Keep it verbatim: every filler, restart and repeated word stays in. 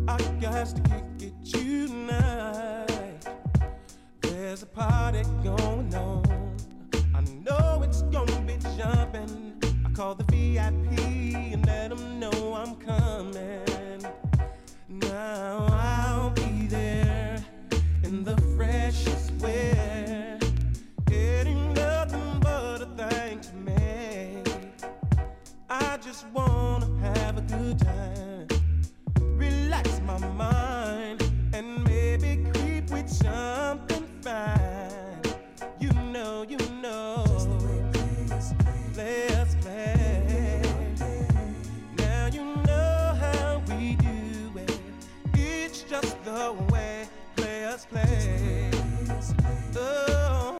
I got to kick it tonight. There's a party going on. I know it's gonna be jumping. I call the V I P and let them know I'm coming. Now I'll be there in the freshest wear. It ain't nothing but a thing to me. I just wanna have a good time, relax my mind, and maybe creep with something fine. You know, you know, just the way players play. Players play. Now you know how we do it. It's just the way players play.